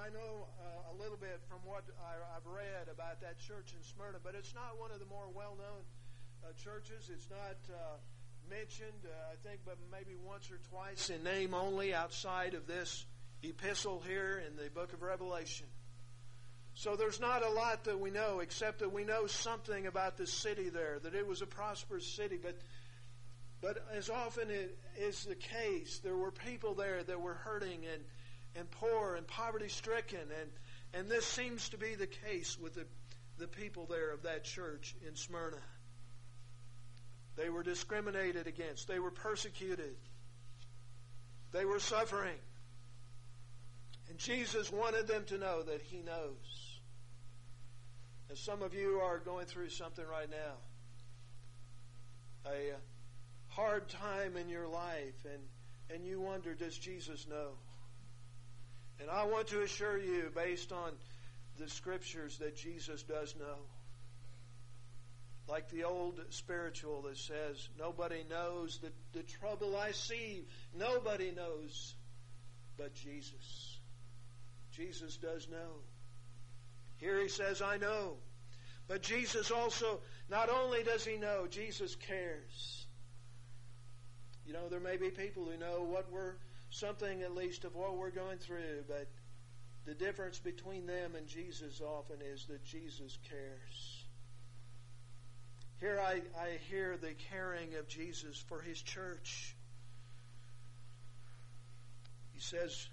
I know a little bit from what I've read about that church in Smyrna, but it's not one of the more well-known churches. It's not mentioned, I think, but maybe once or twice in name only outside of this epistle here in the book of Revelation. So there's not a lot that we know, except that we know something about the city there, that it was a prosperous city. But as often it is the case, there were people there that were hurting and poor and poverty-stricken. And this seems to be the case with the people there of that church in Smyrna. They were discriminated against. They were persecuted. They were suffering. And Jesus wanted them to know that He knows. And some of you are going through something right now. A hard time in your life, and you wonder, does Jesus know? And I want to assure you, based on the Scriptures, that Jesus does know. Like the old spiritual that says, nobody knows the trouble I see. Nobody knows but Jesus. Jesus does know. Here He says, I know. But Jesus also, not only does He know, Jesus cares. You know, there may be people who know something at least of what we're going through, but the difference between them and Jesus often is that Jesus cares. Here I hear the caring of Jesus for His church. He says,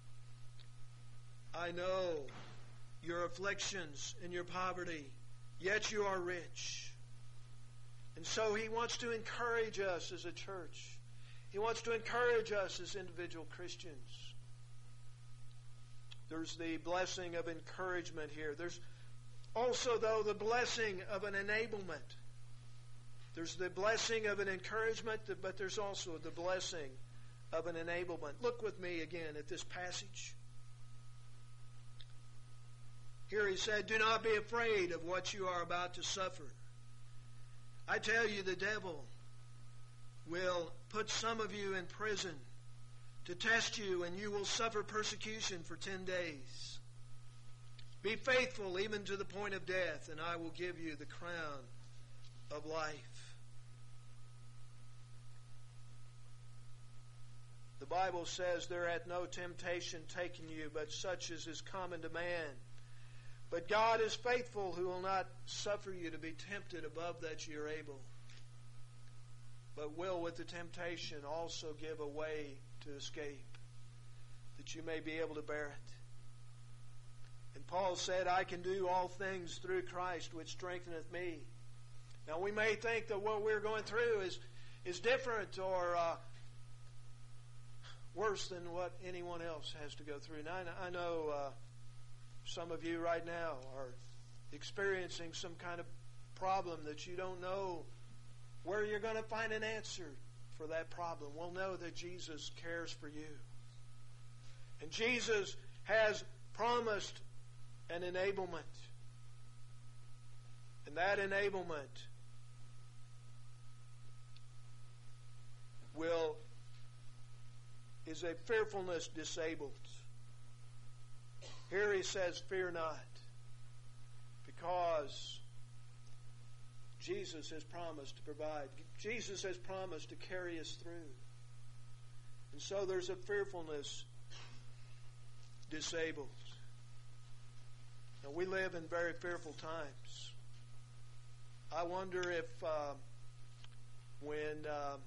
I know your afflictions and your poverty, yet you are rich. And so He wants to encourage us as a church. He wants to encourage us as individual Christians. There's the blessing of encouragement here. There's also, though, the blessing of an enablement. There's the blessing of an encouragement, but there's also the blessing of an enablement. Look with me again at this passage. Here He said, do not be afraid of what you are about to suffer. I tell you, the devil will put some of you in prison to test you, and you will suffer persecution for 10 days. Be faithful even to the point of death, and I will give you the crown of life. The Bible says, there hath no temptation taken you, but such as is common to man. But God is faithful, who will not suffer you to be tempted above that you are able, but will with the temptation also give a way to escape, that you may be able to bear it. And Paul said, I can do all things through Christ which strengtheneth me. Now we may think that what we're going through is different or worse than what anyone else has to go through. Now I know some of you right now are experiencing some kind of problem that you don't know where you're going to find an answer for that problem. Well, know that Jesus cares for you. And Jesus has promised an enablement. And that enablement is a fearfulness disabled. Here He says, fear not, because Jesus has promised to provide. Jesus has promised to carry us through. And so there's a fearfulness disabled. Now we live in very fearful times. I wonder if when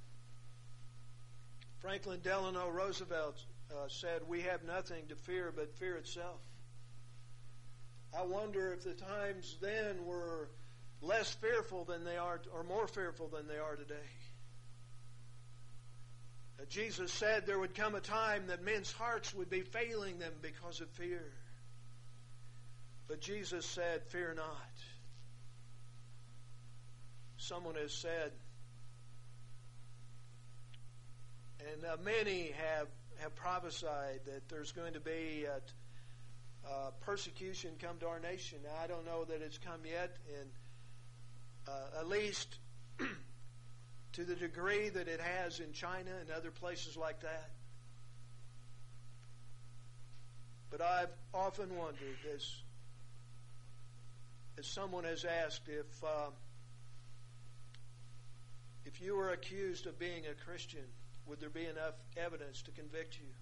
Franklin Delano Roosevelt said, we have nothing to fear but fear itself. I wonder if the times then were less fearful than they are, or more fearful than they are today. Jesus said there would come a time that men's hearts would be failing them because of fear. But Jesus said, fear not. Someone has said, and many have prophesied that there's going to be persecution come to our nation. Now, I don't know that it's come yet, and at least to the degree that it has in China and other places like that. But I've often wondered, as someone has asked, if you were accused of being a Christian, would there be enough evidence to convict you?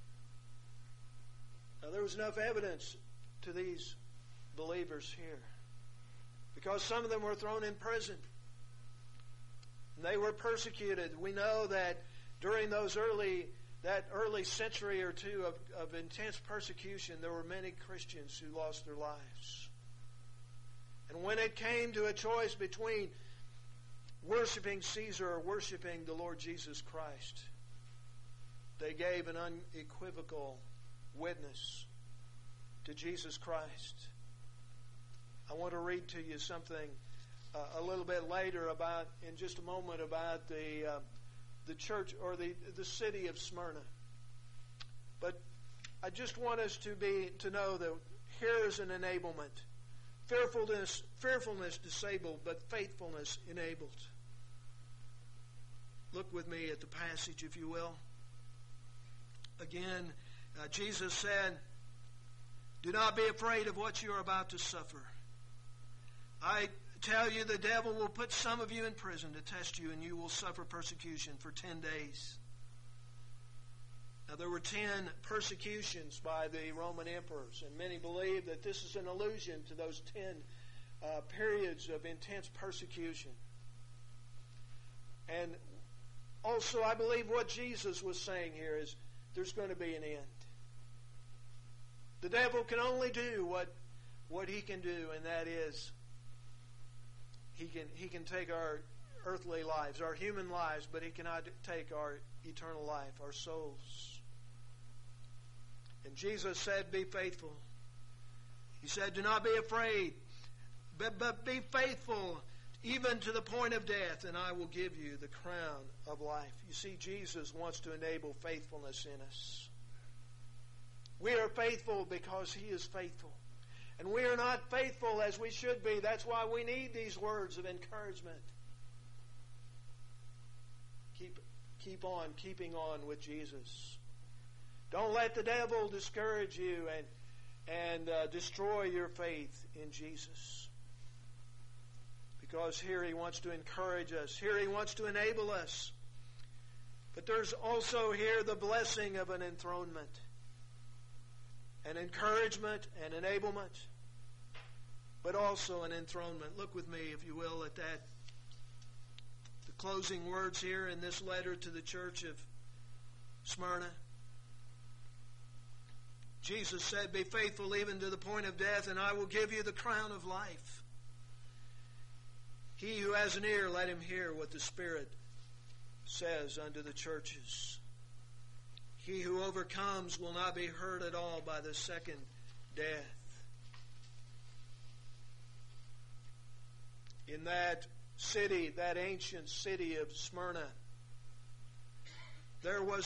Now, there was enough evidence to these believers here, because some of them were thrown in prison. And they were persecuted. We know that during that early century or two of intense persecution, there were many Christians who lost their lives. And when it came to a choice between worshiping Caesar or worshiping the Lord Jesus Christ, they gave an unequivocal witness to Jesus Christ. I want to read to you something a little bit later in just a moment, about the church or the city of Smyrna. But I just want us to know that here is an enablement. Fearfulness disabled, but faithfulness enabled. Look with me at the passage, if you will. Again, Jesus said, "Do not be afraid of what you are about to suffer. I tell you, the devil will put some of you in prison to test you, and you will suffer persecution for 10 days. Now, there were 10 persecutions by the Roman emperors, and many believe that this is an allusion to those 10 periods of intense persecution. And also, I believe what Jesus was saying here is there's going to be an end. The devil can only do what he can do, and that is he can take our earthly lives, our human lives, but he cannot take our eternal life, our souls. And Jesus said, be faithful. He said, do not be afraid, but be faithful even to the point of death, and I will give you the crown of life. You see, Jesus wants to enable faithfulness in us. We are faithful because he is faithful. And we are not faithful as we should be. That's why we need these words of encouragement. Keep on keeping on with Jesus. Don't let the devil discourage you and destroy your faith in Jesus. Because here he wants to encourage us. Here he wants to enable us. But there's also here the blessing of an enthronement. An encouragement, an enablement, but also an enthronement. Look with me, if you will, at that. The closing words here in this letter to the church of Smyrna. Jesus said, be faithful even to the point of death, and I will give you the crown of life. He who has an ear, let him hear what the Spirit says unto the churches. He who overcomes will not be hurt at all by the second death. In that city, that ancient city of Smyrna, there was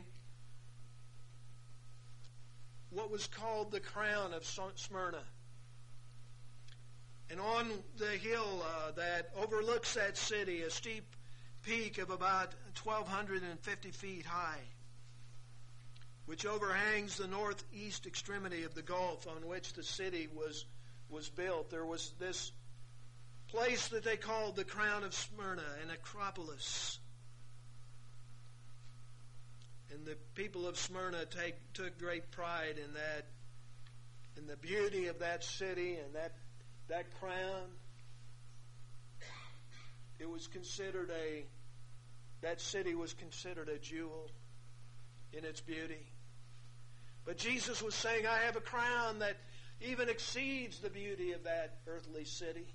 what was called the crown of Smyrna. And on the hill that overlooks that city, a steep peak of about 1,250 feet high, which overhangs the northeast extremity of the gulf on which the city was built. There was this place that they called the Crown of Smyrna, an acropolis. And the people of Smyrna took great pride in that, in the beauty of that city and that crown. It was considered that city was considered a jewel in its beauty. But Jesus was saying, I have a crown that even exceeds the beauty of that earthly city.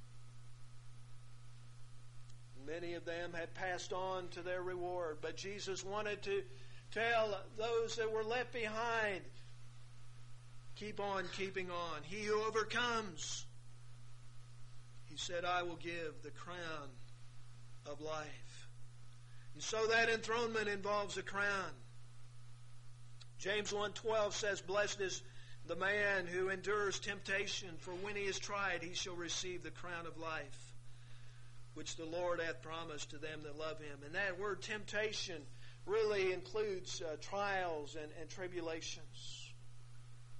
Many of them had passed on to their reward, but Jesus wanted to tell those that were left behind, keep on keeping on. He who overcomes, he said, I will give the crown of life. And so that enthronement involves a crown. James 1:12 says, blessed is the man who endures temptation, for when he is tried, he shall receive the crown of life, which the Lord hath promised to them that love him. And that word temptation really includes trials and tribulations.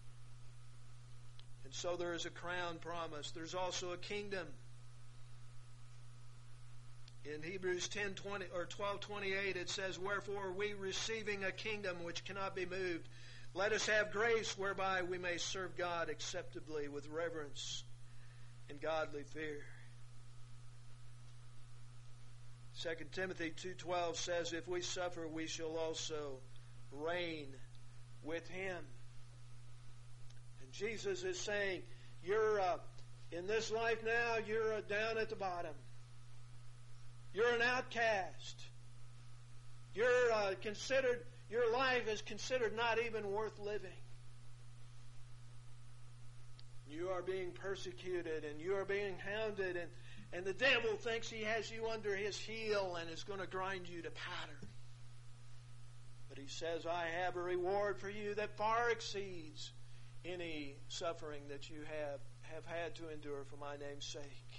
so there is a crown promised. There's also a kingdom. In Hebrews 10:20 or 12:28 it says, "Wherefore we receiving a kingdom which cannot be moved, let us have grace whereby we may serve God acceptably with reverence and godly fear." 2 Timothy 2:12 says, "If we suffer, we shall also reign with Him." And Jesus is saying, you're in this life now, you're down at the bottom. You're an outcast. You're considered. Your life is considered not even worth living. You are being persecuted and you are being hounded, and the devil thinks he has you under his heel and is going to grind you to powder. But he says, "I have a reward for you that far exceeds any suffering that you have had to endure for my name's sake."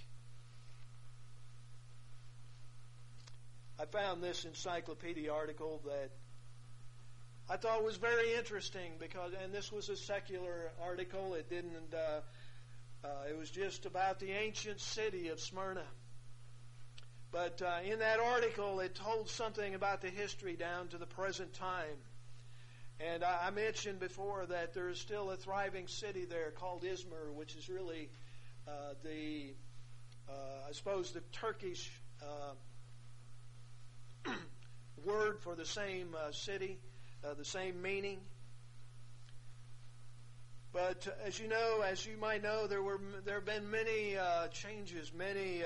I found this encyclopedia article that I thought was very interesting and this was a secular article. It didn't. It was just about the ancient city of Smyrna. But in that article, it told something about the history down to the present time. And I mentioned before that there is still a thriving city there called Izmir, which is really I suppose, the Turkish word for the same city, the same meaning. But as you might know, there have been many changes, many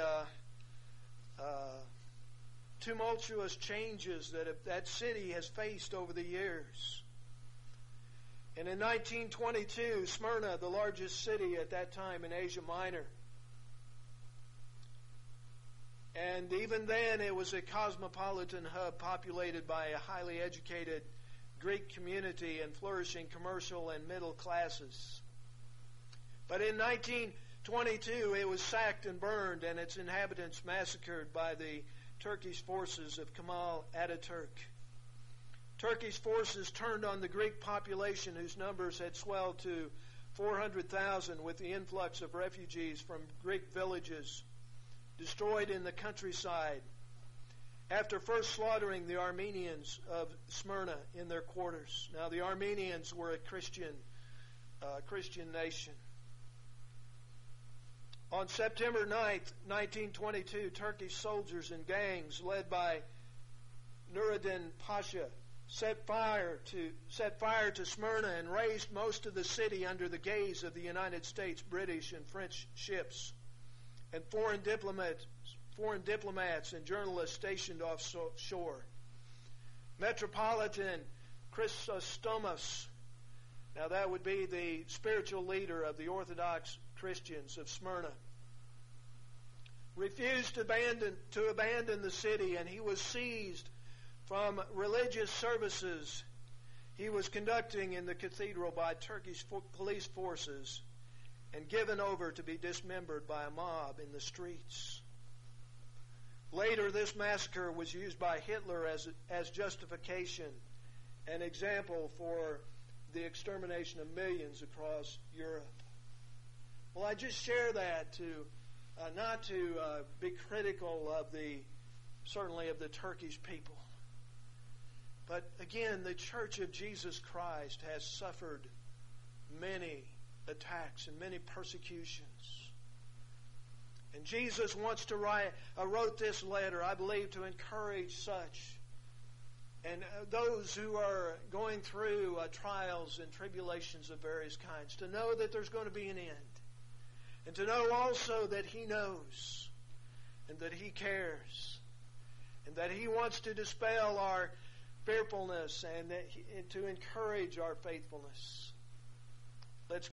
tumultuous changes that city has faced over the years. And in 1922, Smyrna, the largest city at that time in Asia Minor, and even then it was a cosmopolitan hub populated by a highly educated Greek community and flourishing commercial and middle classes. But in 1922 it was sacked and burned and its inhabitants massacred by the Turkish forces of Kemal Ataturk. Turkish forces turned on the Greek population, whose numbers had swelled to 400,000 with the influx of refugees from Greek villages destroyed in the countryside, after first slaughtering the Armenians of Smyrna in their quarters. Now, the Armenians were a Christian nation. On September 9th, 1922, Turkish soldiers and gangs led by Nuruddin Pasha set fire to Smyrna and razed most of the city under the gaze of the United States, British, and French ships, and foreign diplomats and journalists stationed offshore. Metropolitan Chrysostomos, now that would be the spiritual leader of the Orthodox Christians of Smyrna, refused to abandon the city, and he was seized from religious services he was conducting in the cathedral by Turkish police forces and given over to be dismembered by a mob in the streets. Later, this massacre was used by Hitler as justification, an example for the extermination of millions across Europe. Well, I just share that not to be critical of certainly of the Turkish people. But again, the Church of Jesus Christ has suffered many attacks and many persecutions. And Jesus wrote this letter, I believe, to encourage such and those who are going through trials and tribulations of various kinds, to know that there's going to be an end. And to know also that He knows and that He cares and that He wants to dispel our fearfulness and to encourage our faithfulness.